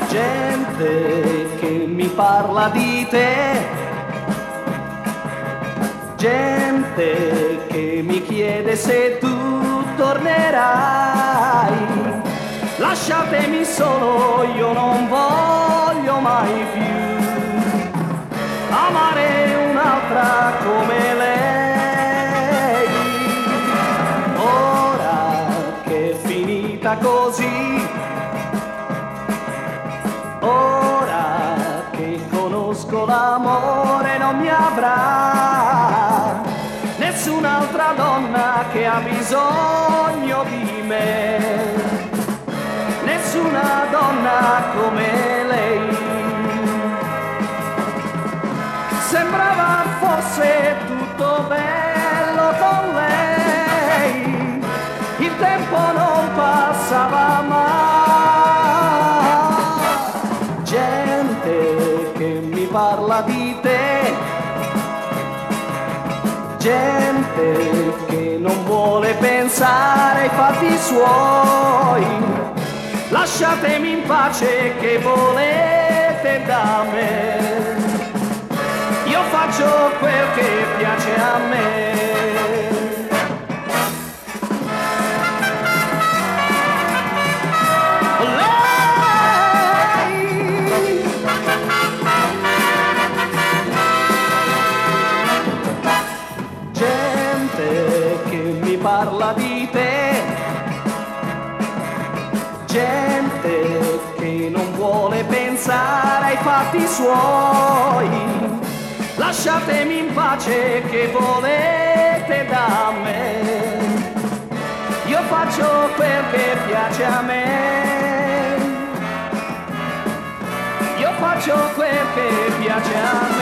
Gente che mi parla di te, gente che mi chiede se tu tornerai. Lasciatemi solo, io non voglio mai più amare un'altra come lei. Ora che è finita così, ora che conosco l'amore, non mi avrà nessun'altra donna che ha bisogno di me, nessuna donna come lei. Sembrava fosse tutto bello con lei, il tempo non passava mai. Gente che mi parla di te, gente che non vuole pensare ai fatti suoi. Lasciatemi in pace, che volete da me? Io faccio quel che piace a me. Gente che mi parla di te, gente che non vuole pensare ai fatti suoi. Lasciatemi in pace, che volete da me? Io faccio quel che piace a me. Io faccio quel che piace a me.